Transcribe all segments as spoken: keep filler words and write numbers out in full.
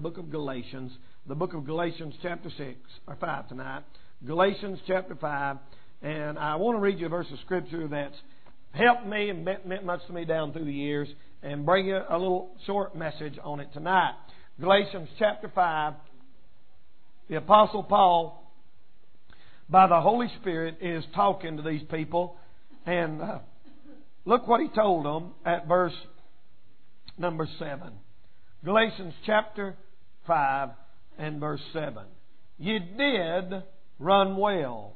book of Galatians, the book of Galatians chapter six, or five tonight. Galatians chapter five. And I want to read you a verse of Scripture that's helped me and meant, meant much to me down through the years, and bring you a little short message on it tonight. Galatians chapter five. The Apostle Paul, by the Holy Spirit, is talking to these people. And uh, look what he told them at verse number seven. Galatians chapter five and verse seven. You did run well.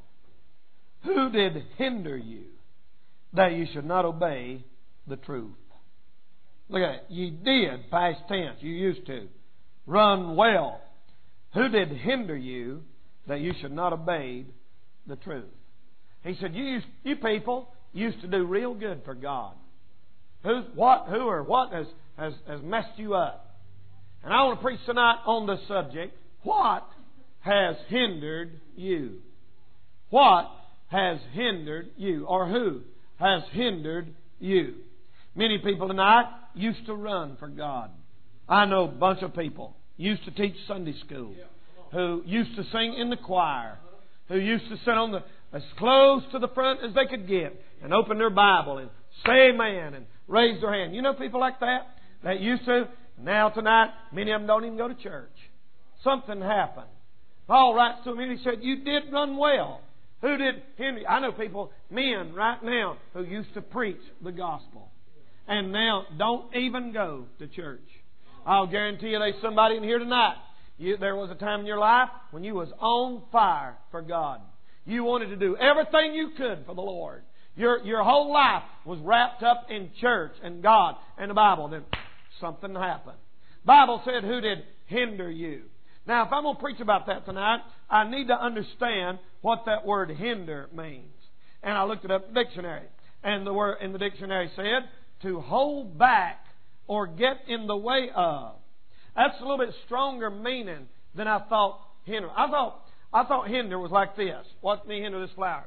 Who did hinder you that you should not obey the truth? Look at it. You did, past tense, you used to, run well. Who did hinder you that you should not obey the truth? He said, you used, you people used to do real good for God. Who's, what, who or what has, has, has messed you up? And I want to preach tonight on this subject. What has hindered you? What has hindered you? Or who has hindered you? Many people tonight used to run for God. I know a bunch of people used to teach Sunday school, who used to sing in the choir, who used to sit on the as close to the front as they could get and open their Bible and say amen and raise their hand. You know people like that that used to. Now tonight, many of them don't even go to church. Something happened. Paul writes to them and he said, you did run well. Who did hinder you? I know people, men right now, who used to preach the gospel and now don't even go to church. I'll guarantee you there's somebody in here tonight. You, there was a time in your life when you was on fire for God. You wanted to do everything you could for the Lord. Your, your whole life was wrapped up in church and God and the Bible. Then something happened. Bible said, who did hinder you? Now, if I'm going to preach about that tonight, I need to understand what that word hinder means. And I looked it up in the dictionary. And the word in the dictionary said, to hold back or get in the way of. That's a little bit stronger meaning than I thought hinder. I thought I thought hinder was like this. What me hinder this flower?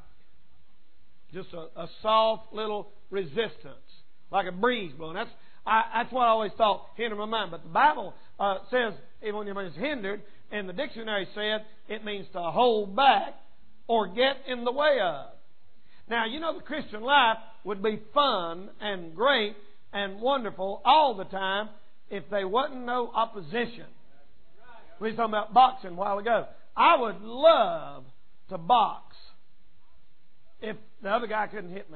Just a, a soft little resistance, like a breeze blowing. That's I, that's what I always thought hindered my mind. But the Bible uh, says even when it means hindered, and the dictionary said it means to hold back or get in the way of. Now you know the Christian life would be fun and great and wonderful all the time if there wasn't no opposition. We were talking about boxing a while ago. I would love to box if the other guy couldn't hit me.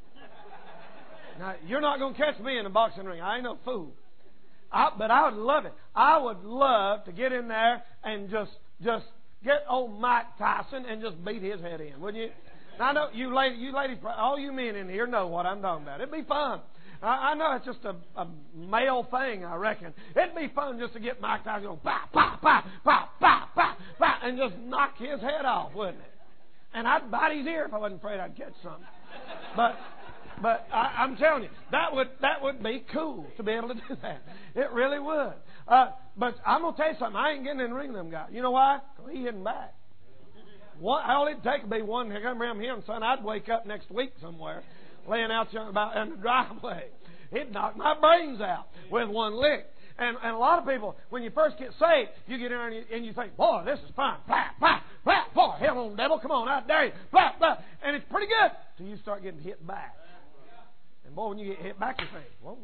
Now, you're not going to catch me in a boxing ring. I ain't no fool. I, but I would love it. I would love to get in there and just just get old Mike Tyson and just beat his head in, wouldn't you? Now, I know you ladies, you ladies, all you men in here know what I'm talking about. It'd be fun. I, I know it's just a, a male thing, I reckon. It'd be fun just to get Mike Tyson going, bah, bah, bah, bah, bah, bah, bah, and just knock his head off, wouldn't it? And I'd bite his ear if I wasn't afraid I'd catch something. But but I, I'm telling you, that would that would be cool to be able to do that. It really would. Uh, but I'm going to tell you something. I ain't getting in the ring with them guys. You know why? Because he hitting back. One, all it'd take would be one to come around him, son. I'd wake up next week somewhere, laying out about in the driveway. He'd knock my brains out with one lick. And, and a lot of people, when you first get saved, you get in there and you, and you think, boy, this is fun. Blah, blah, blah, boy, hell on, devil, come on, I dare you. Blah, blah. And it's pretty good till you start getting hit back. And boy, when you get hit back, you think, whoa,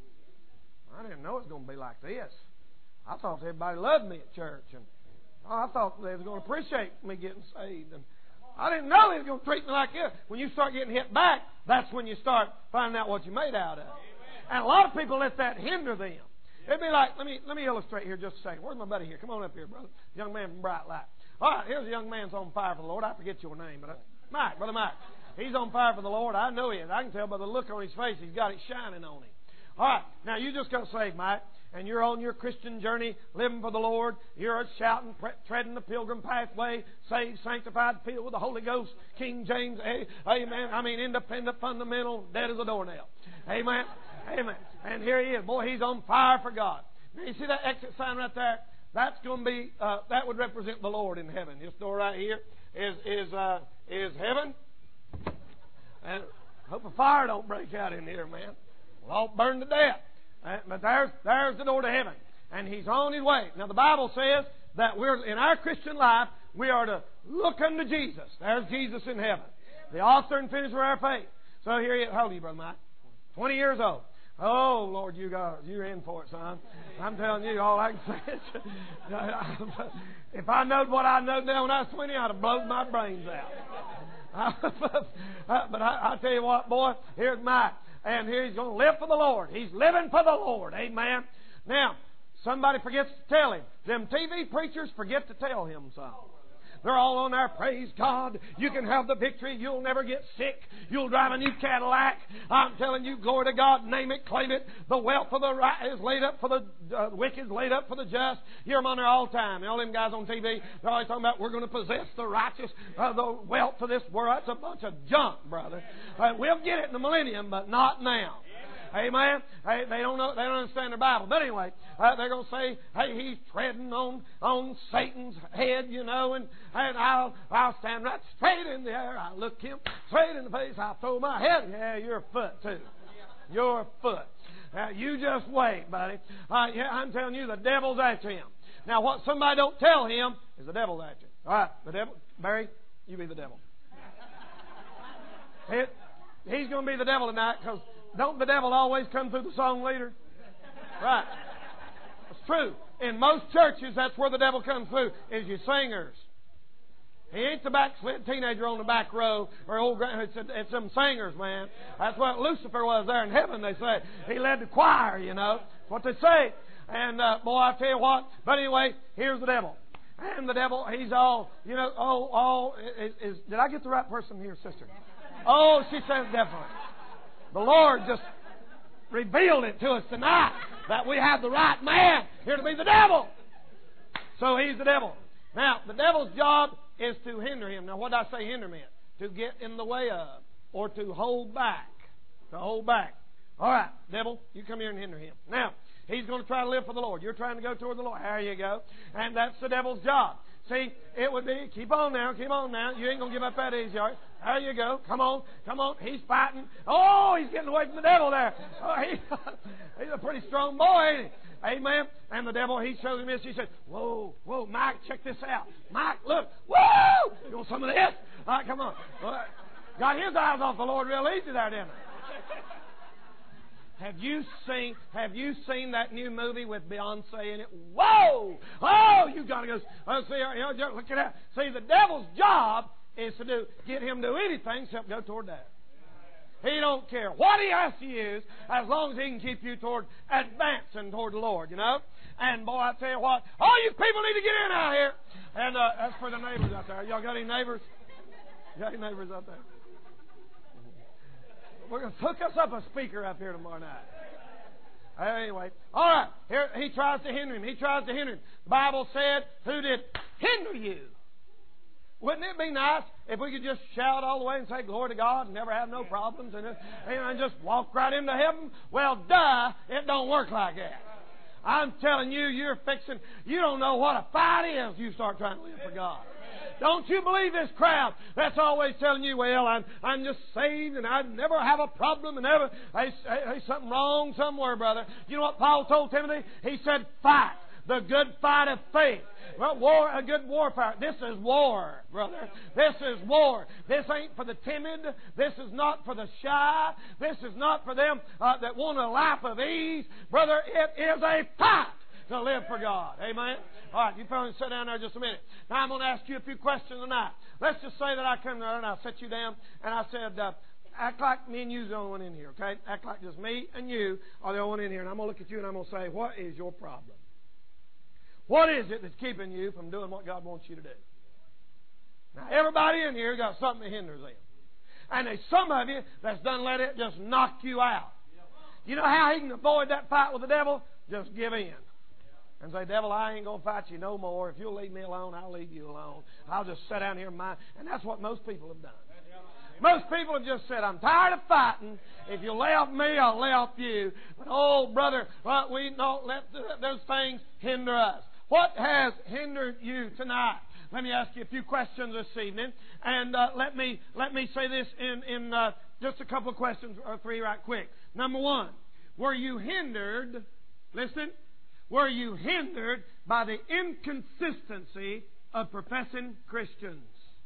I didn't know it was going to be like this. I thought everybody loved me at church. And oh, I thought they was going to appreciate me getting saved. And I didn't know they was going to treat me like this. When you start getting hit back, that's when you start finding out what you're made out of. And a lot of people let that hinder them. It'd be like, let me let me illustrate here just a second. Where's my buddy here? Come on up here, brother. Young man from Bright Light. All right, here's a young man's on fire for the Lord. I forget your name, but I, Mike, Brother Mike. He's on fire for the Lord. I know he is. I can tell by the look on his face. He's got it shining on him. All right, now you just got saved, Mike, and you're on your Christian journey, living for the Lord. You're shouting, pre- treading the pilgrim pathway, saved, sanctified, filled with the Holy Ghost, King James, amen. I mean, independent, fundamental, dead as a doornail. Amen. Amen. And here he is. Boy, he's on fire for God. Now, you see that exit sign right there? That's going to be, uh, that would represent the Lord in heaven. This door right here is is uh, is heaven. And I hope a fire don't break out in here, man. We'll all burn to death. Uh, but there's, there's the door to heaven. And He's on His way. Now the Bible says that we're in our Christian life, we are to look unto Jesus. There's Jesus in heaven, the author and finisher of our faith. So here you, how old are you, Brother Mike? Twenty years old. Oh Lord, you got you're in for it, son. I'm telling you, all I can say is, if I knowed what I know now when I was twenty, I'd have blown my brains out. But I, I tell you what, boy, here's Mike, and here he's going to live for the Lord. He's living for the Lord. Amen. Now, somebody forgets to tell him. Them T V preachers forget to tell him something. They're all on there, praise God. You can have the victory. You'll never get sick. You'll drive a new Cadillac. I'm telling you, glory to God. Name it, claim it. The wealth of the right is laid up for the uh, wicked, laid up for the just. You hear them on there all the time. And all them guys on T V, they're always talking about we're going to possess the righteous, uh, the wealth of this world. That's a bunch of junk, brother. Uh, we'll get it in the millennium, but not now. Amen. Hey, they don't know. They don't understand the Bible. But anyway, uh, they're going to say, "Hey, he's treading on on Satan's head, you know." And and I'll I'll stand right straight in the air. I look him straight in the face. I throw my head. Yeah, your foot too. Your foot. Uh, you just wait, buddy. Uh, yeah, I'm telling you, the devil's after him. Now, what somebody don't tell him is the devil's after him. All right, the devil, Barry, you be the devil. It, he's going to be the devil tonight because. Don't the devil always come through the song leader? Right. It's true. In most churches, that's where the devil comes through, is your singers. He ain't the backslid teenager on the back row or old. It's, it's them singers, man. That's what Lucifer was there in heaven, they say. He led the choir, you know. That's what they say. And, uh, boy, I tell you what. But anyway, here's the devil. And the devil, he's all, you know, all, all, is, is did I get the right person here, sister? Oh, she says definitely. The Lord just revealed it to us tonight that we have the right man here to be the devil. So he's the devil. Now, the devil's job is to hinder him. Now, what did I say hinder meant? To get in the way of or to hold back. To hold back. All right, devil, you come here and hinder him. Now, he's going to try to live for the Lord. You're trying to go toward the Lord. There you go. And that's the devil's job. See, it would be, keep on now, keep on now. You ain't going to give up that easy, are you? There you go. Come on, come on. He's fighting. Oh, he's getting away from the devil there. Oh, he, he's a pretty strong boy, ain't he? Amen. And the devil, he shows him this. He said, whoa, whoa, Mike, check this out. Mike, look. Whoa! You want some of this? All right, come on. Well, got his eyes off the Lord real easy there, didn't he? Have you seen Have you seen that new movie with Beyonce in it? Whoa! Oh, you got to go. Oh, see, you know, look at that. See, the devil's job is to do get him to do anything except go toward that. He don't care what he has to use as long as he can keep you toward advancing toward the Lord, you know. And boy, I tell you what, all you people need to get in out here. And uh, that's for the neighbors out there. Y'all got any neighbors? You got any neighbors out there? We're going to hook us up a speaker up here tomorrow night. Anyway, all right. Here he tries to hinder him. He tries to hinder him. The Bible said, "Who did hinder you?" Wouldn't it be nice if we could just shout all the way and say glory to God and never have no problems and, and just walk right into heaven? Well, duh, it don't work like that. I'm telling you, you're fixing. You don't know what a fight is. You start trying to live for God. Don't you believe this crowd that's always telling you, well, I'm, I'm just saved and I never have a problem and never, hey, hey, something wrong somewhere, brother. You know what Paul told Timothy? He said, fight the good fight of faith. Well, war, a good warfare. This is war, brother. This is war. This ain't for the timid. This is not for the shy. This is not for them uh, that want a life of ease. Brother, it is a fight to live for God. Amen? All right, you probably sit down there just a minute. Now I'm going to ask you a few questions tonight. Let's just say that I come there and I set you down and I said, uh, act like me and you's the only one in here, okay? Act like just me and you are the only one in here. And I'm going to look at you and I'm going to say, what is your problem? What is it that's keeping you from doing what God wants you to do? Now, everybody in here got something that hinders them. And there's some of you that's done let it just knock you out. You know how he can avoid that fight with the devil? Just give in. And say, devil, I ain't going to fight you no more. If you'll leave me alone, I'll leave you alone. I'll just sit down here and mind. And that's what most people have done. Most people have just said, I'm tired of fighting. If you lay off me, I'll lay off you. But, oh, brother, well, we don't let those things hinder us. What has hindered you tonight? Let me ask you a few questions this evening. And uh, let me let me say this in, in uh, just a couple of questions or three right quick. Number one, were you hindered, listen, were you hindered by the inconsistency of professing Christians?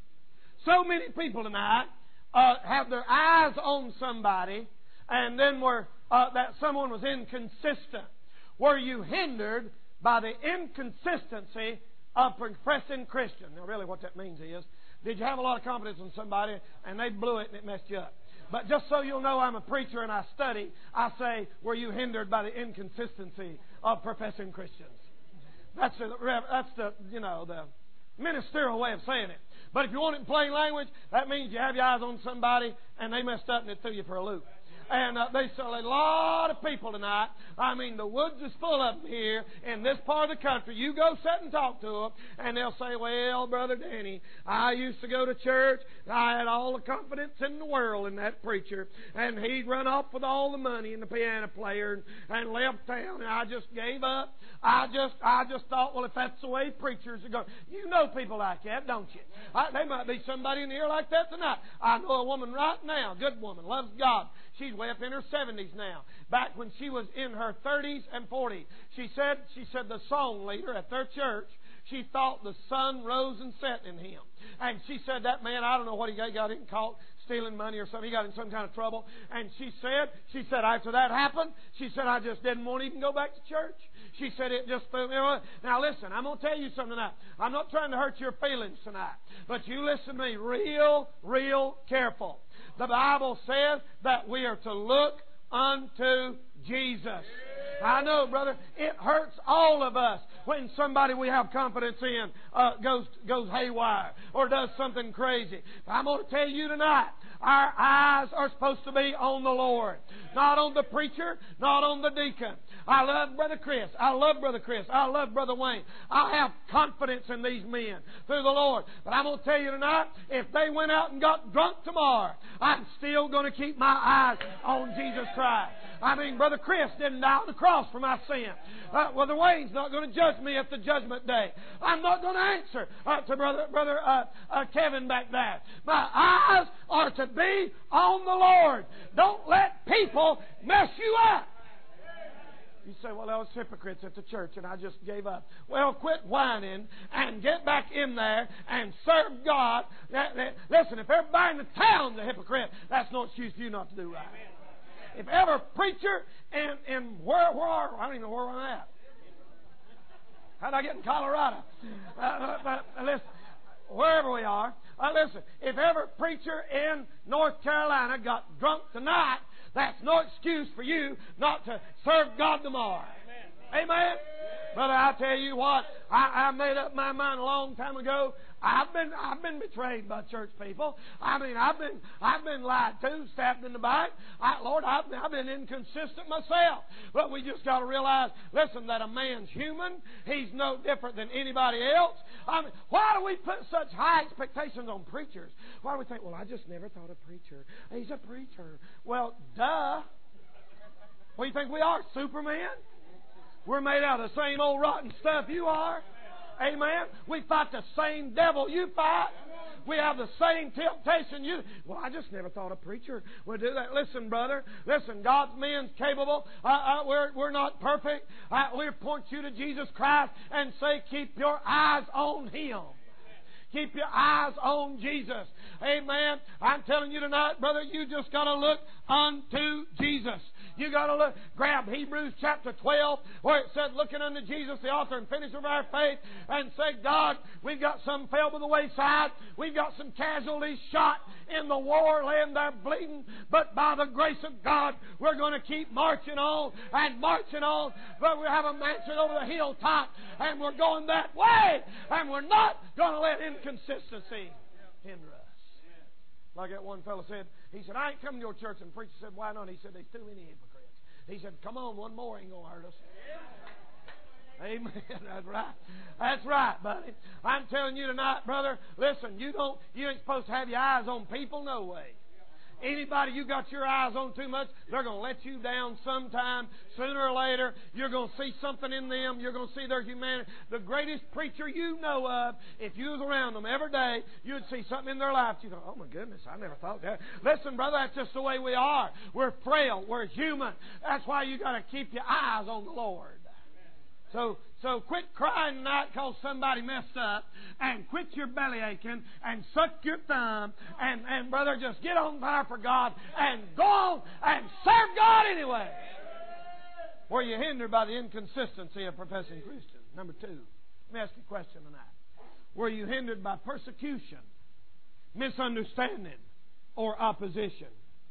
So many people tonight uh, have their eyes on somebody, and then were uh, that someone was inconsistent. Were you hindered by the inconsistency of professing Christian? Now, really, what that means is, did you have a lot of confidence in somebody and they blew it and it messed you up? But just so you'll know, I'm a preacher and I study. I say, were you hindered by the inconsistency of professing Christians? That's the, that's the you know the ministerial way of saying it. But if you want it in plain language, that means you have your eyes on somebody and they messed up and it threw you for a loop. And uh, they sell a lot of people tonight. I mean, the woods is full of them here in this part of the country. You go sit and talk to them, and they'll say, well, Brother Danny, I used to go to church. I had all the confidence in the world in that preacher. And he'd run off with all the money and the piano player and, and left town, and I just gave up. I just I just thought, well, if that's the way preachers are going. You know people like that, don't you? I, there might be somebody in here like that tonight. I know a woman right now, good woman, loves God. She's way up in her seventies now. Back when she was in her thirties and forties, she said, she said the song leader at their church, she thought the sun rose and set in him. And she said that man, I don't know what he got, he got in caught stealing money or something. He got in some kind of trouble. And she said, she said after that happened, she said, I just didn't want to even go back to church. She said it just threw me away. Now listen, I'm going to tell you something tonight. I'm not trying to hurt your feelings tonight. But you listen to me real, real careful. The Bible says that we are to look unto Jesus. I know, brother, it hurts all of us when somebody we have confidence in uh, goes goes haywire or does something crazy. But I'm going to tell you tonight, our eyes are supposed to be on the Lord, not on the preacher, not on the deacon. I love Brother Chris. I love Brother Chris. I love Brother Wayne. I have confidence in these men through the Lord. But I'm going to tell you tonight, if they went out and got drunk tomorrow, I'm still going to keep my eyes on Jesus Christ. I mean, Brother Chris didn't die on the cross for my sin. Uh, Brother Wayne's not going to judge me at the judgment day. I'm not going to answer uh, to Brother Brother uh, uh, Kevin back there. My eyes are to be on the Lord. Don't let people mess you up. You say, well, I was hypocrites at the church and I just gave up. Well, quit whining and get back in there and serve God. That, that, listen, if everybody in the town's a hypocrite, that's no excuse for you not to do right. If ever preacher and, and where, where are, I don't even know where I'm at. How'd I get in Colorado? Uh, but, uh, listen, wherever we are, uh, listen, if ever preacher in North Carolina got drunk tonight, that's no excuse for you not to serve God tomorrow. Amen. Amen. Brother, I tell you what, I, I made up my mind a long time ago. I've been I've been betrayed by church people. I mean, I've been I've been lied to, stabbed in the back. I, Lord, I've, I've been inconsistent myself. But we just got to realize, listen, that a man's human. He's no different than anybody else. I mean, why do we put such high expectations on preachers? Why do we think, well, I just never thought a preacher. He's a preacher. Well, duh. What do you think we are, Superman? We're made out of the same old rotten stuff you are. Amen. We fight the same devil you fight. We have the same temptation you... Well, I just never thought a preacher would do that. Listen, brother. Listen, God's men's capable. Uh, uh, we're, we're not perfect. Uh, we point you to Jesus Christ and say, keep your eyes on Him. Keep your eyes on Jesus. Amen. I'm telling you tonight, brother, you just got to look unto Jesus. You got to look, grab Hebrews chapter twelve, where it said, looking unto Jesus, the author and finisher of our faith, and say, God, we've got some fell by the wayside. We've got some casualties shot in the war, laying there bleeding. But by the grace of God, we're going to keep marching on and marching on. But we have a mansion over the hilltop, and we're going that way. And we're not going to let inconsistency hinder us. Like that one fellow said, he said, I ain't coming to your church. And the preacher said, why not? He said, there's too many hypocrites. He said, come on, one more ain't going to hurt us. Amen. That's right. That's right, buddy. I'm telling you tonight, brother, listen, you don't, you ain't supposed to have your eyes on people, no way. Anybody you got your eyes on too much, they're going to let you down sometime. Sooner or later, you're going to see something in them. You're going to see their humanity. The greatest preacher you know of, if you was around them every day, you'd see something in their life. You go, oh my goodness, I never thought that. Listen, brother, that's just the way we are. We're frail. We're human. That's why you got to keep your eyes on the Lord. So, so quit crying tonight because somebody messed up, and quit your belly aching, and suck your thumb, and, and brother, just get on fire for God, and go on and serve God anyway. Were you hindered by the inconsistency of professing Christians? Number two, let me ask you a question tonight. Were you hindered by persecution, misunderstanding, or opposition?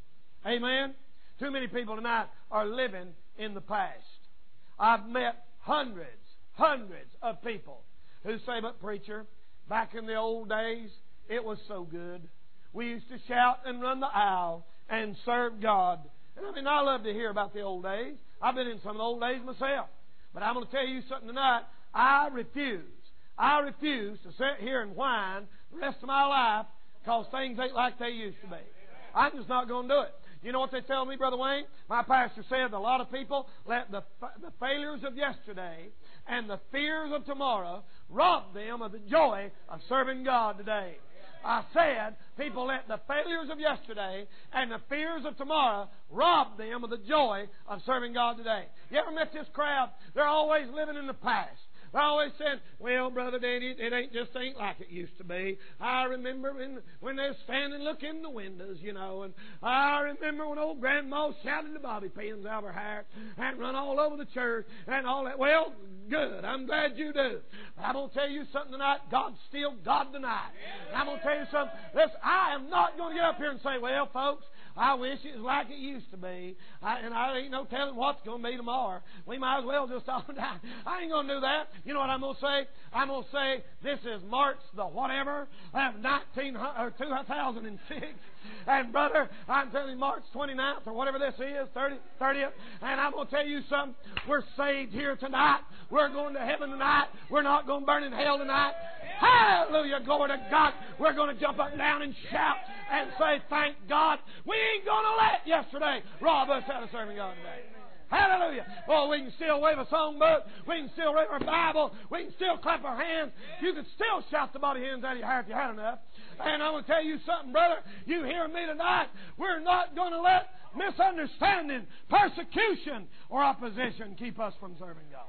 Amen? Too many people tonight are living in the past. I've met hundreds, hundreds of people who say, but preacher, back in the old days, it was so good. We used to shout and run the aisle and serve God. And I mean, I love to hear about the old days. I've been in some of the old days myself. But I'm going to tell you something tonight. I refuse. I refuse to sit here and whine the rest of my life because things ain't like they used to be. I'm just not going to do it. You know what they tell me, Brother Wayne? My pastor said a lot of people let the, the failures of yesterday and the fears of tomorrow rob them of the joy of serving God today. I said people let the failures of yesterday and the fears of tomorrow rob them of the joy of serving God today. You ever met this crowd? They're always living in the past. I always said, well, Brother Danny, it ain't just ain't like it used to be. I remember when, when they were standing looking in the windows, you know, and I remember when old Grandma shouted the bobby pins out of her hair and run all over the church and all that. Well, good. I'm glad you do. But I'm going to tell you something tonight. God's still God tonight. And I'm going to tell you something. Listen, I am not going to get up here and say, well, folks, I wish it was like it used to be. I, and I ain't no telling what's going to be tomorrow. We might as well just all die. I ain't going to do that. You know what I'm going to say? I'm going to say this is March the whatever of nineteen or two thousand six. And brother, I'm telling you, March twenty-ninth or whatever this is, thirtieth. And I'm going to tell you something. We're saved here tonight. We're going to heaven tonight. We're not going to burn in hell tonight. Hallelujah, glory to God. We're going to jump up and down and shout and say, thank God. We ain't going to let yesterday rob us out of serving God today. Hallelujah. Oh, we can still wave a songbook. We can still read our Bible. We can still clap our hands. You can still shout the body hands out of your hair if you had enough. And I'm going to tell you something, brother. You hear me tonight. We're not going to let misunderstanding, persecution, or opposition keep us from serving God.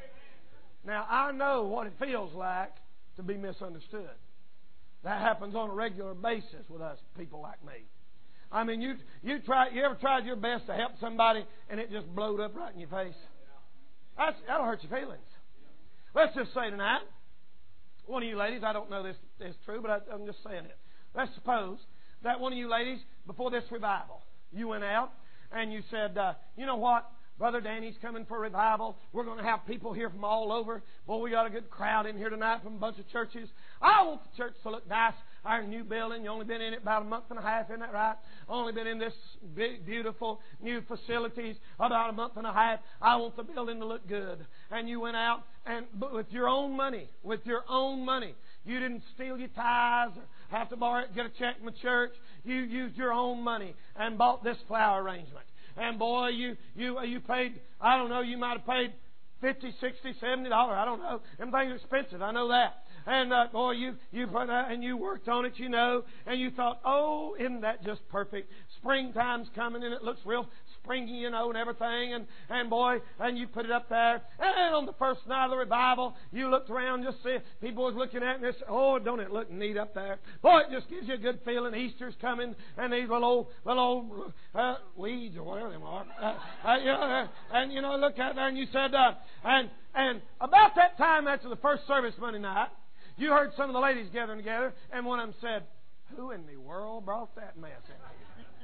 Now, I know what it feels like to be misunderstood. That happens on a regular basis with us people like me. I mean, you you try you ever tried your best to help somebody and it just blowed up right in your face? That's, that'll hurt your feelings. Let's just say tonight, one of you ladies, I don't know this is true, but I, I'm just saying it. Let's suppose that one of you ladies, before this revival, you went out and you said, uh, you know what? Brother Danny's coming for revival. We're going to have people here from all over. Boy, we got a good crowd in here tonight from a bunch of churches. I want the church to look nice. Our new building, you only been in it about a month and a half, isn't that right? Only been in this big, beautiful new facilities about a month and a half. I want the building to look good. And you went out and with your own money, with your own money. You didn't steal your tithes or have to borrow it, get a check from the church. You used your own money and bought this flower arrangement. And boy, you you you paid, I don't know, you might have paid fifty, sixty, seventy dollars. I don't know. Them things are expensive. I know that. And uh, boy, you you put uh, and you worked on it, you know, and you thought, oh, isn't that just perfect? Springtime's coming and it looks real springy, you know, and everything. And and boy, and you put it up there. And on the first night of the revival, you looked around, just see people was looking at it, and they said, oh, don't it look neat up there? Boy, it just gives you a good feeling. Easter's coming, and these little old, little old uh, weeds or whatever they are, uh, uh, you know, uh, and you know, look out there, and you said, uh, and and about that time after the first service Monday night, you heard some of the ladies gathering together, and one of them said, who in the world brought that mess in here?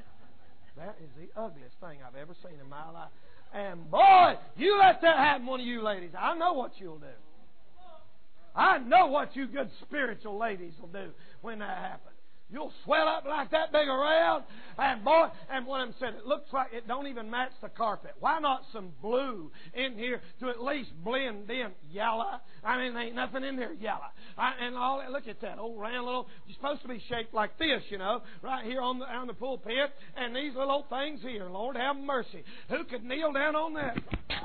That is the ugliest thing I've ever seen in my life. And boy, you let that happen, one of you ladies. I know what you'll do. I know what you good spiritual ladies will do when that happens. You'll swell up like that big around. And boy, and one of them said, it looks like it don't even match the carpet. Why not some blue in here to at least blend in yellow? I mean, there ain't nothing in there yellow. I, and all that, look at that old round little, you're supposed to be shaped like this, you know, right here on the, on the pulpit. And these little old things here, Lord have mercy. Who could kneel down on that?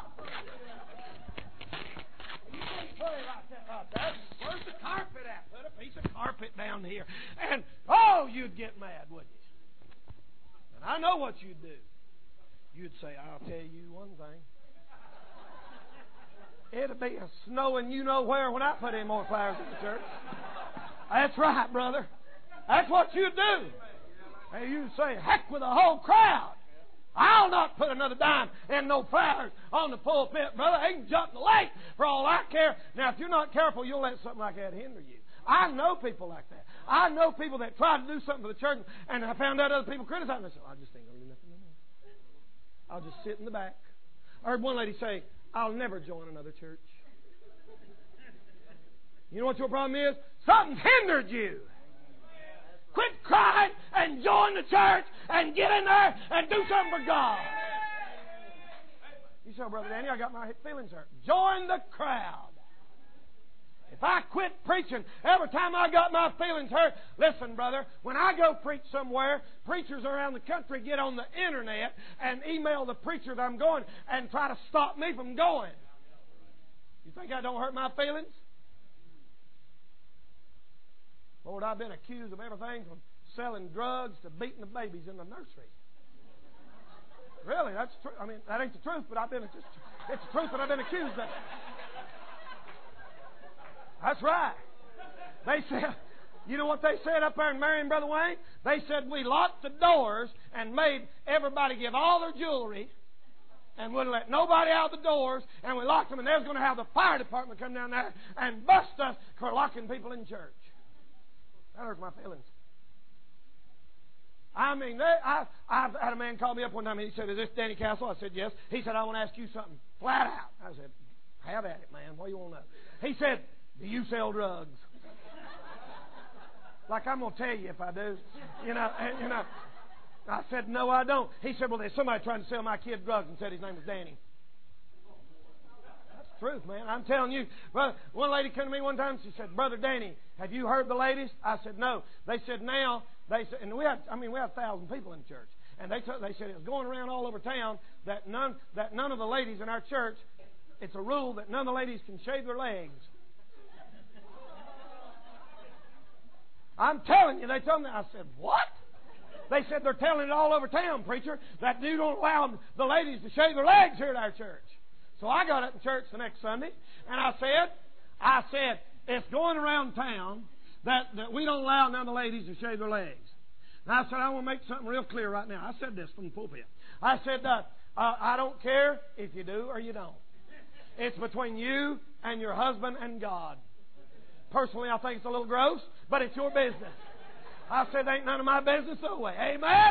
Where's the carpet at? Put a piece of carpet down here. And, oh, you'd get mad, wouldn't you? And I know what you'd do. You'd say, I'll tell you one thing. It'll be a snowing you know where when I put any more flowers in the church. That's right, brother. That's what you do. And you say, heck with the whole crowd. I'll not put another dime in no flowers on the pulpit, brother. They can jump in the lake for all I care. Now, if you're not careful, you'll let something like that hinder you. I know people like that. I know people that try to do something for the church, and I found out other people criticizing them. I said, I just ain't going to do nothing no more. I'll just sit in the back. I heard one lady say, I'll never join another church. You know what your problem is? Something's hindered you. Quit crying and join the church and get in there and do something for God. You say, oh, Brother Danny, I got my feelings hurt. Join the crowd. If I quit preaching every time I got my feelings hurt, listen, brother, when I go preach somewhere, preachers around the country get on the internet and email the preacher that I'm going and try to stop me from going. You think I don't hurt my feelings? Lord, I've been accused of everything from selling drugs to beating the babies in the nursery. Really, that's true. I mean, that ain't the truth, but I've been, it's, it's the truth that I've been accused of. That's right. They said, you know what they said up there in Marion, Brother Wayne? They said we locked the doors and made everybody give all their jewelry and wouldn't let nobody out the doors, and we locked them, and they was going to have the fire department come down there and bust us for locking people in church. That hurts my feelings. I mean, they, I, I've had a man call me up one time, and he said, is this Danny Castle? I said, yes. He said, I want to ask you something flat out. I said, have at it, man. What do you want to know? He said, do you sell drugs? Like I'm going to tell you if I do. You know, and, you know. I said, no, I don't. He said, well, there's somebody trying to sell my kid drugs and said his name was Danny. That's the truth, man. I'm telling you. Well, one lady came to me one time. She said, Brother Danny, have you heard the ladies? I said, no. They said, now, they said, and we have, I mean, we have a thousand people in the church. And they, they said it was going around all over town that none, that none of the ladies in our church, it's a rule that none of the ladies can shave their legs. I'm telling you, they told me. I said, what? They said they're telling it all over town, preacher, that you don't allow the ladies to shave their legs here at our church. So I got up in church the next Sunday, and I said, I said, it's going around town that, that we don't allow none of the ladies to shave their legs. And I said, I want to make something real clear right now. I said this from the pulpit. I said, uh, uh, I don't care if you do or you don't. It's between you and your husband and God. Personally, I think it's a little gross, but it's your business. I said, ain't none of my business no way. Amen?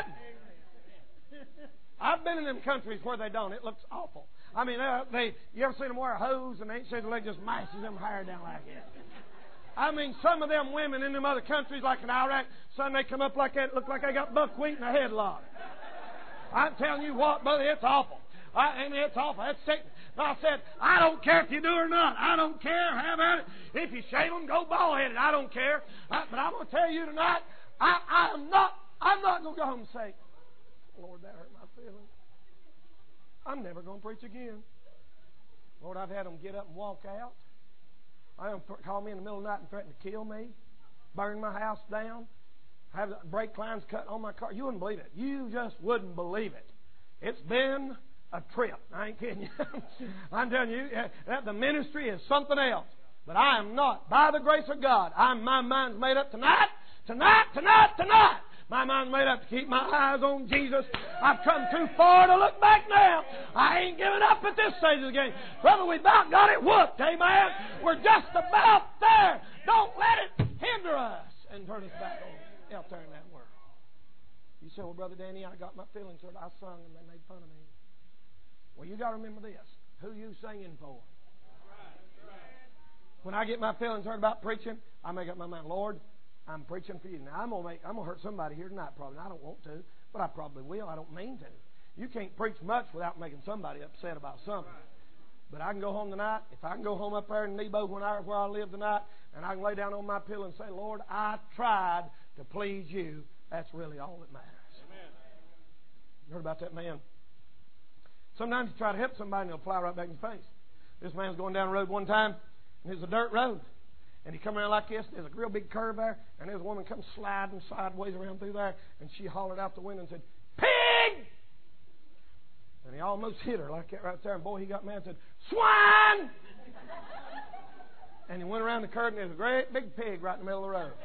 I've been in them countries where they don't. It looks awful. I mean, uh, they you ever seen them wear a hose and they ain't seen the leg just mashes them hair down like that? I mean, some of them women in them other countries, like in Iraq, son, they come up like that, look like they got buckwheat in a headlock. I'm telling you what, brother, it's awful. I, I mean, it's awful. That's sick. I said, I don't care if you do or not. I don't care. Have at it. If you shave them, go bald-headed. I don't care. I, but I'm going to tell you tonight, I, I am not, I'm not going to go home and say, Lord, that hurt my feelings. I'm never going to preach again. Lord, I've had them get up and walk out. I have them call me in the middle of the night and threaten to kill me, burn my house down, have the brake lines cut on my car. You wouldn't believe it. You just wouldn't believe it. It's been a trip. I ain't kidding you. I'm telling you that the ministry is something else. But I am not. By the grace of God, I'm, my mind's made up tonight, tonight, tonight, tonight. My mind's made up to keep my eyes on Jesus. I've come too far to look back now. I ain't giving up at this stage of the game. Brother, we about got it whooped. Amen. We're just about there. Don't let it hinder us and turn us back on out there in that world. You say, well, Brother Danny, I got my feelings hurt. I sung and they made fun of me. Well, you got to remember this. Who you singing for? When I get my feelings hurt about preaching, I make up my mind, Lord, I'm preaching for you. Now, I'm going to make, I'm going to hurt somebody here tonight probably. I don't want to, but I probably will. I don't mean to. You can't preach much without making somebody upset about something. But I can go home tonight. If I can go home up there in Nebo when I, where I live tonight, and I can lay down on my pillow and say, Lord, I tried to please you. That's really all that matters. Amen. You heard about that man? Sometimes you try to help somebody and they'll fly right back in your face. This man's going down the road one time, and it's a dirt road. And he come around like this, and there's a real big curve there, and there's a woman come sliding sideways around through there, and she hollered out the window and said, Pig! And he almost hit her like that right there, and boy, he got mad and said, Swine! the curtain, there's a great big pig right in the middle of the road.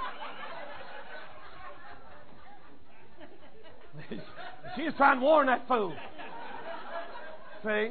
She was trying to warn that fool. See?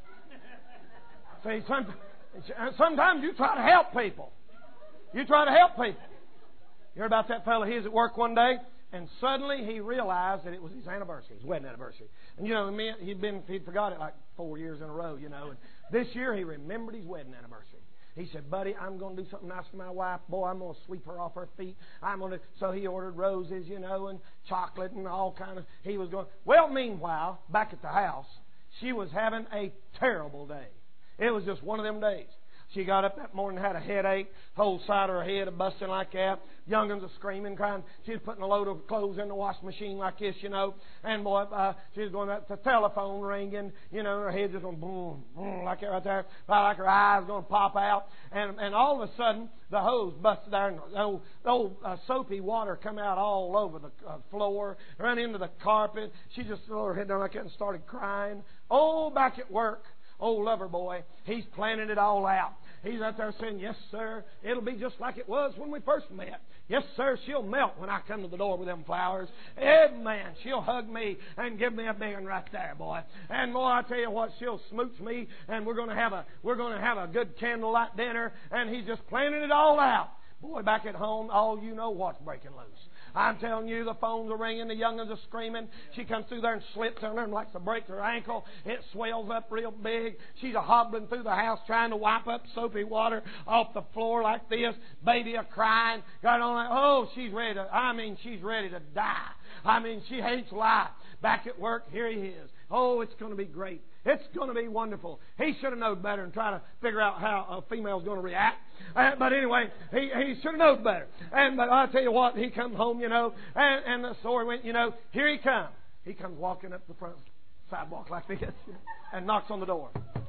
See, some, sometimes you try to help people. You try to help people. You heard about that fellow? He was at work one day, and suddenly he realized that it was his anniversary, his wedding anniversary. And you know, he'd been he'd forgot it like four years in a row, you know. And this year he remembered his wedding anniversary. He said, "Buddy, I'm going to do something nice for my wife. Boy, I'm going to sweep her off her feet. I'm going to." So he ordered roses, you know, and chocolate and all kind of. He was going. Well, meanwhile, back at the house, she was having a terrible day. It was just one of them days. She got up that morning, had a headache, whole side of her head a busting like that. Young'uns are screaming, crying. She was putting a load of clothes in the washing machine like this, you know. And boy, uh, she was going up, the telephone ringing, you know, her head just going boom, boom, like that right there. Like her eyes going to pop out. And and all of a sudden, the hose busted there, and the old, the old uh, soapy water come out all over the uh, floor, ran into the carpet. She just threw her head down like that and started crying. Oh, back at work, old lover boy, he's planning it all out. He's out there saying, "Yes, sir, it'll be just like it was when we first met. Yes, sir, she'll melt when I come to the door with them flowers. Amen. She'll hug me and give me a big one right there, boy. And boy, I tell you what, she'll smooch me, and we're going to have a we're going to have a good candlelight dinner." And he's just planning it all out. Boy, back at home, all you know what's breaking loose. I'm telling you, the phones are ringing, the young'uns are screaming. She comes through there and slips on her and likes to break her ankle. It swells up real big. She's a hobbling through the house trying to wipe up soapy water off the floor like this. Baby a crying. Got on like, oh, she's ready to, I mean, she's ready to die. I mean, she hates life. Back at work, here he is. Oh, it's going to be great. It's going to be wonderful. He should have known better and try to figure out how a female's going to react. Uh, but anyway, he, he should have known better. And but I'll tell you what, he comes home, you know, and, and the story went, you know, here he comes. He comes walking up the front sidewalk like this and knocks on the door.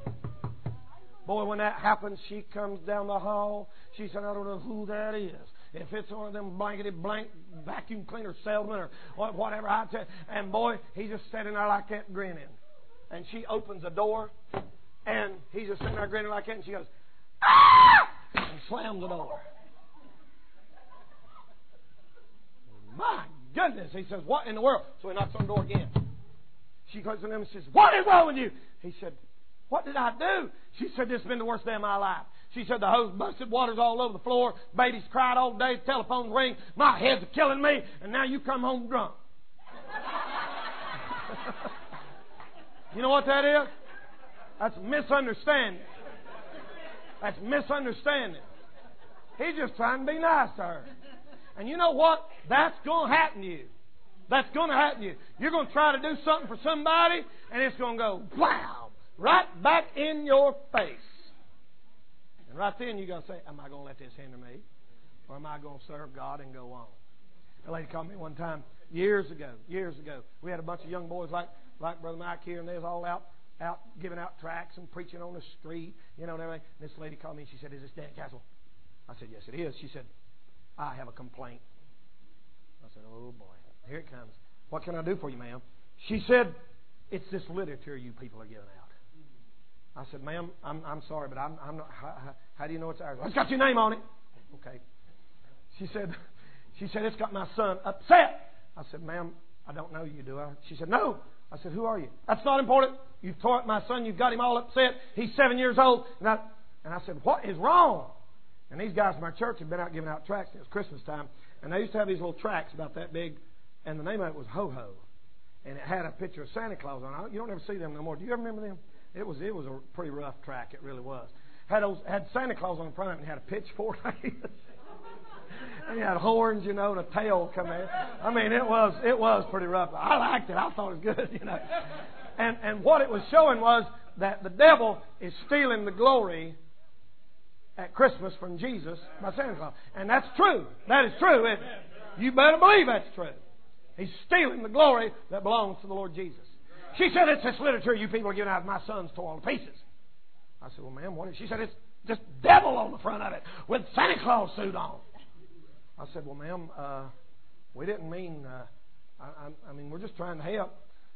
Boy, when that happens, she comes down the hall. She said, "I don't know who that is. If it's one of them blankety blank vacuum cleaner salesmen or whatever, I tell you." And boy, he's just sitting there like that grinning. And she opens the door, and he's just sitting there grinning like that, and she goes, "Ah!" and slams the door. My goodness. He says, "What in the world?" So he knocks on the door again. She goes to him and says, "What is wrong with you?" He said, "What did I do?" She said, "This has been the worst day of my life." She said, "The hose busted, water's all over the floor, baby's cried all day, telephone's ring, my head's killing me, and now you come home drunk." You know what that is? That's misunderstanding. That's misunderstanding. He's just trying to be nice to her. And you know what? That's going to happen to you. That's going to happen to you. You're going to try to do something for somebody, and it's going to go, wow, right back in your face. And right then you're going to say, am I going to let this hinder me? Or am I going to serve God and go on? A lady called me one time years ago, years ago. We had a bunch of young boys like like Brother Mike here, and they was all out out giving out tracts and preaching on the street, you know, and everything. And this lady called me and she said, "Is this Dan Castle?" I said, "Yes, it is." She said, "I have a complaint." I said, "Oh, boy, here it comes. What can I do for you, ma'am?" She said, "It's this literature you people are giving out." I said, "Ma'am, I'm I'm sorry, but I'm I'm not. How, how, how do you know it's ours?" "It's got your name on it." Okay. She said, she said, "It's got my son upset." I said, "Ma'am, I don't know you, do I?" She said, "No." I said, "Who are you?" "That's not important. You've tore up my son. You've got him all upset. He's seven years old." And I, and I said, "What is wrong?" And these guys from our church had been out giving out tracts. It was Christmas time. And they used to have these little tracts about that big. And the name of it was Ho Ho. And it had a picture of Santa Claus on it. You don't ever see them no more. Do you ever remember them? It was it was a pretty rough tract. It really was. Had those, had Santa Claus on the front of it and had a pitchfork like this. And he had horns, you know, and a tail coming in. I mean, it was it was pretty rough. I liked it. I thought it was good, you know. And and what it was showing was that the devil is stealing the glory at Christmas from Jesus by Santa Claus. And that's true. That is true, isn't it? You better believe that's true. He's stealing the glory that belongs to the Lord Jesus. She said, "It's this literature you people are giving out. My son's tore all to pieces." I said, "Well, ma'am, what is?" She said, "It's just devil on the front of it with Santa Claus suit on." I said, "Well, ma'am, uh, we didn't mean, uh, I, I, I mean, we're just trying to help."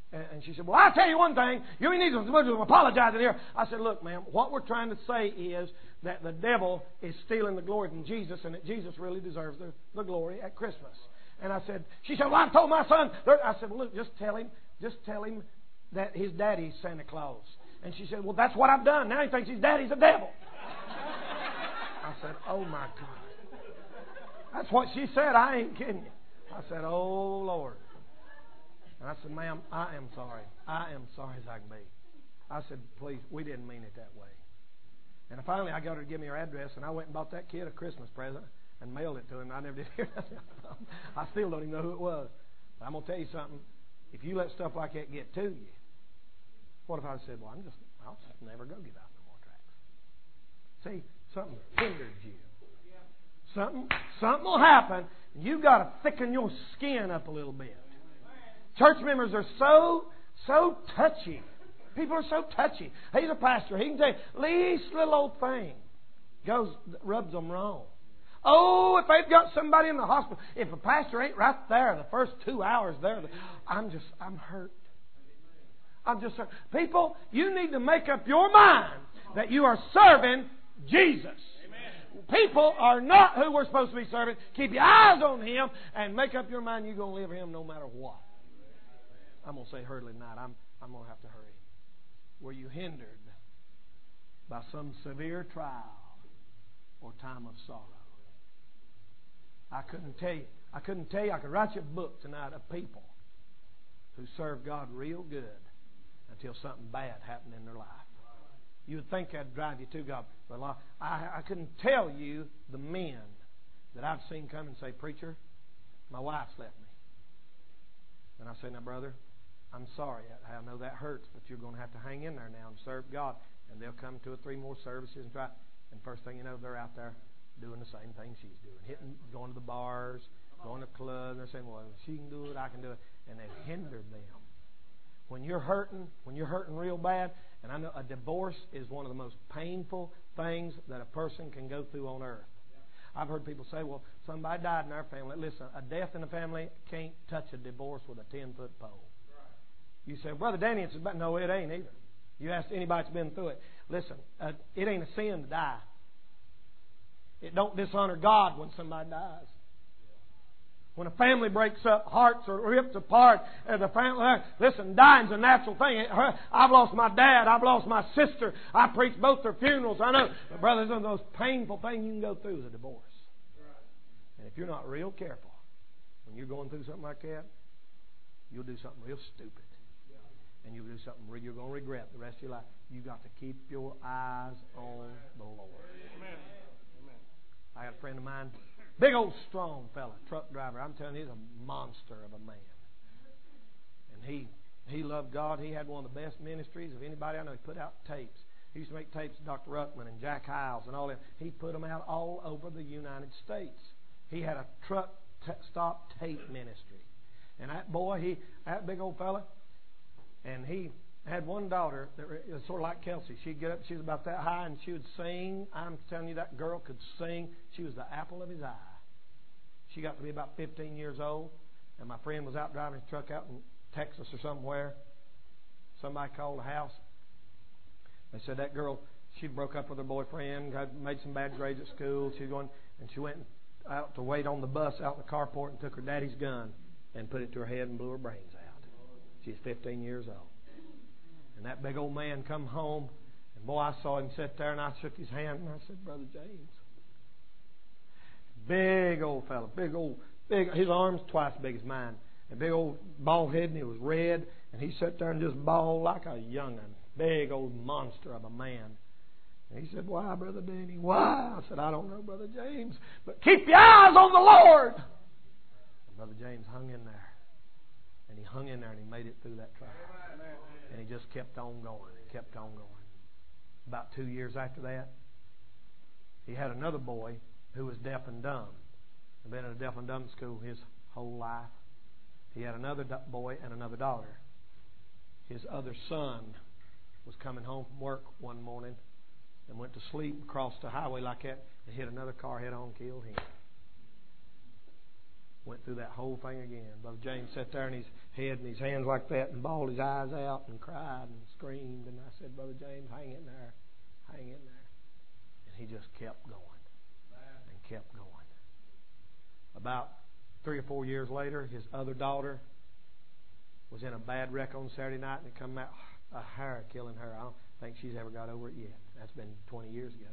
And she said, well, I'll tell you one thing. You need to apologize in here. I said, look, ma'am, what we're trying to say is that the devil is stealing the glory from Jesus and that Jesus really deserves the, the glory at Christmas. And I said, she said, well, I've told my son. I said, well, look, just tell him, just tell him that his daddy's Santa Claus. And she said, well, that's what I've done. Now he thinks his daddy's a devil. I said, oh, my God. That's what she said. I ain't kidding you. I said, oh, Lord. And I said, ma'am, I am sorry. I am sorry as I can be. I said, please, we didn't mean it that way. And finally, I got her to give me her address, and I went and bought that kid a Christmas present and mailed it to him. I never did hear nothing. I still don't even know who it was. But I'm going to tell you something. If you let stuff like that get to you, what if I said, well, I'm just, I'll just never go give out no more tracts. See, something hindered you. Something, something will happen, and you've got to thicken your skin up a little bit. Church members are so, so touchy. People are so touchy. He's a pastor. He can say, least little old thing goes, rubs them wrong. Oh, if they've got somebody in the hospital, if a pastor ain't right there the first two hours there, I'm just, I'm hurt. I'm just hurt. People, you need to make up your mind that you are serving Jesus. People are not who we're supposed to be serving. Keep your eyes on Him and make up your mind you're going to live for Him no matter what. I'm going to say hurriedly tonight. I'm, I'm going to have to hurry. Were you hindered by some severe trial or time of sorrow? I couldn't tell you. I couldn't tell you. I could write you a book tonight of people who served God real good until something bad happened in their life. You would think that'd drive you to God. But I, I couldn't tell you the men that I've seen come and say, preacher, my wife's left me. And I say, now, brother, I'm sorry. I know that hurts, but you're going to have to hang in there now and serve God. And they'll come two or three more services and try. And first thing you know, they're out there doing the same thing she's doing, hitting, going to the bars, going to clubs. And they're saying, well, if she can do it, I can do it. And they've hindered them. When you're hurting, when you're hurting real bad, and I know a divorce is one of the most painful things that a person can go through on earth. I've heard people say, well, somebody died in our family. Listen, a death in the family can't touch a divorce with a ten-foot pole. You say, Brother Danny, it's about... No, it ain't either. You ask anybody that's been through it. Listen, uh, it ain't a sin to die. It don't dishonor God when somebody dies. When a family breaks up, hearts are ripped apart. And the family, listen, dying's a natural thing. I've lost my dad. I've lost my sister. I preached both their funerals. I know. But brothers, one of the most painful things you can go through is a divorce. And if you're not real careful, when you're going through something like that, you'll do something real stupid. And you'll do something real you're going to regret the rest of your life. You've got to keep your eyes on the Lord. Amen. I got a friend of mine, big old strong fella, truck driver. I'm telling you, he's a monster of a man. And he he loved God. He had one of the best ministries of anybody I know. He put out tapes. He used to make tapes of Doctor Ruckman and Jack Hiles and all that. He put them out all over the United States. He had a truck t- stop tape ministry. And that boy, he that big old fella, and he had one daughter that was sort of like Kelsey. She'd get up, she was about that high, and she would sing. I'm telling you, that girl could sing. She was the apple of his eye. She got to be about fifteen years old, and my friend was out driving his truck out in Texas or somewhere. Somebody called the house. They said that girl, she broke up with her boyfriend, had made some bad grades at school. She was going, and she went out to wait on the bus out in the carport and took her daddy's gun and put it to her head and blew her brains out. She's fifteen years old. And that big old man come home, and boy, I saw him sit there, and I shook his hand, and I said, Brother James. Big old fella, big old, big, his arms twice as big as mine. A big old bald head, and he was red, and he sat there and just bawled like a young'un. Big old monster of a man. And he said, why, Brother Danny, why? I said, I don't know, Brother James, but keep your eyes on the Lord. And Brother James hung in there. And he hung in there, and he made it through that trial. And he just kept on going and kept on going. About two years after that, he had another boy who was deaf and dumb. He'd been in a deaf and dumb school his whole life. He had another boy and another daughter. His other son was coming home from work one morning and went to sleep and crossed the highway like that and hit another car head on and killed him. Went through that whole thing again. Brother James sat there in his head and his hands like that and bawled his eyes out and cried and screamed. And I said, Brother James, hang in there. Hang in there. And he just kept going and kept going. About three or four years later, his other daughter was in a bad wreck on Saturday night, and it come out a hair killing her. I don't think she's ever got over it yet. That's been twenty years ago.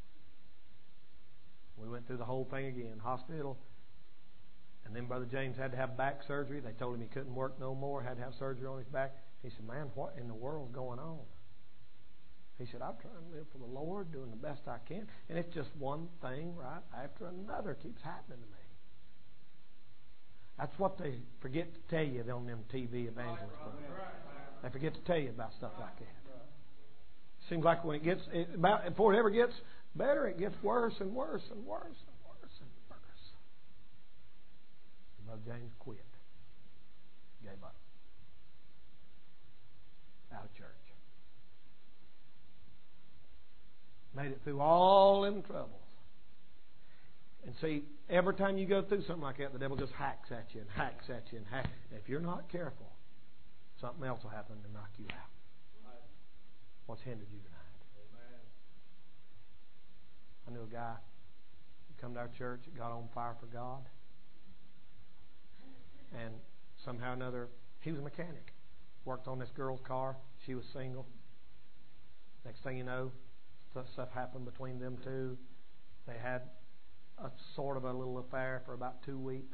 We went through the whole thing again, hospital. And then Brother James had to have back surgery. They told him he couldn't work no more, had to have surgery on his back. He said, man, what in the world's going on? He said, I'm trying to live for the Lord, doing the best I can. And it's just one thing right after another keeps happening to me. That's what they forget to tell you on them T V evangelist programs. They forget to tell you about stuff like that. Seems like when it gets, it, about, before it ever gets better, it gets worse and worse and worse and worse and worse. Brother James quit. Gave up. Out of church. Made it through all them troubles. And see, every time you go through something like that, the devil just hacks at you and hacks at you and hacks. And if you're not careful, something else will happen to knock you out. What's hindered you tonight? I knew a guy who come to our church that got on fire for God. And somehow or another, he was a mechanic. Worked on this girl's car. She was single. Next thing you know, stuff happened between them two. They had a sort of a little affair for about two weeks.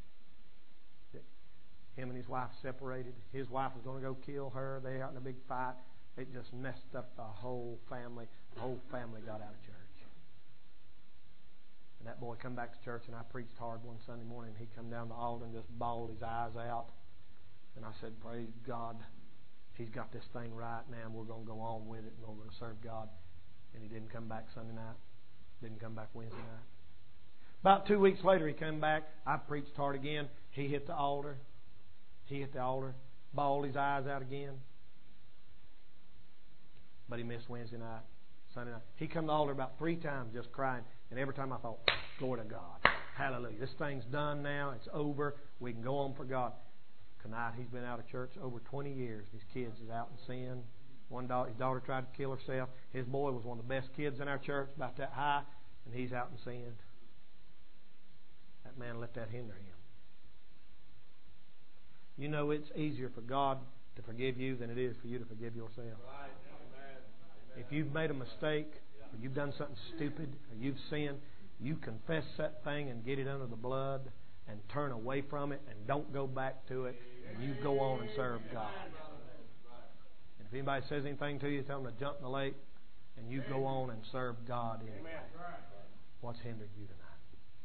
Him and his wife separated. His wife was going to go kill her. They got in a big fight. It just messed up the whole family. The whole family got out of church. And that boy come back to church, and I preached hard one Sunday morning. And he come down the altar and just bawled his eyes out. And I said, praise God. He's got this thing right now, and we're going to go on with it, and we're going to serve God. And he didn't come back Sunday night. Didn't come back Wednesday night. About two weeks later, he came back. I preached hard again. He hit the altar. He hit the altar. Bawled his eyes out again. But he missed Wednesday night, Sunday night. He come to the altar about three times just crying. And every time I thought, glory to God. Hallelujah. This thing's done now. It's over. We can go on for God. Tonight, he's been out of church over twenty years. His kids is out in sin. One daughter, his daughter tried to kill herself. His boy was one of the best kids in our church, about that high, and he's out in sin. That man let that hinder him. You know it's easier for God to forgive you than it is for you to forgive yourself. Right. If you've made a mistake, or you've done something stupid, or you've sinned, you confess that thing and get it under the blood and turn away from it and don't go back to it, and you go on and serve God. And if anybody says anything to you, tell them to jump in the lake, and you go on and serve God anyway. What's hindered you tonight?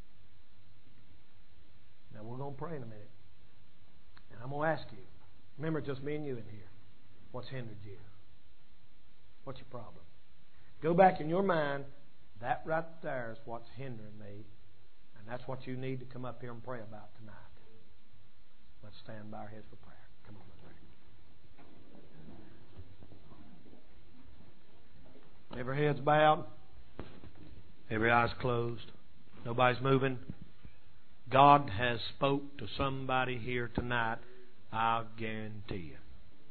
Now we're going to pray in a minute. And I'm going to ask you, remember it's just me and you in here. What's hindered you? What's your problem? Go back in your mind. That right there is what's hindering me. And that's what you need to come up here and pray about tonight. Let's stand by our heads for prayer. Come on, let's pray. Every head's bowed. Every eye's closed. Nobody's moving. God has spoke to somebody here tonight, I'll guarantee you.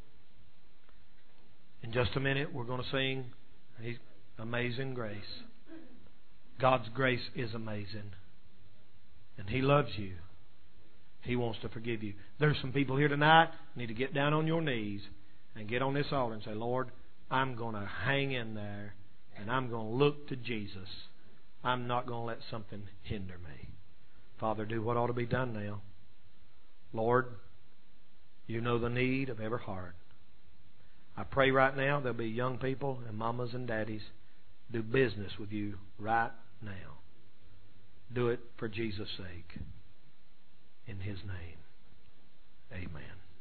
In just a minute, we're going to sing Amazing Grace. God's grace is amazing. And He loves you. He wants to forgive you. There's some people here tonight who need to get down on your knees and get on this altar and say, Lord, I'm going to hang in there and I'm going to look to Jesus. I'm not going to let something hinder me. Father, do what ought to be done now. Lord, you know the need of every heart. I pray right now there'll be young people and mamas and daddies do business with you right now. Do it for Jesus' sake. In His name, amen.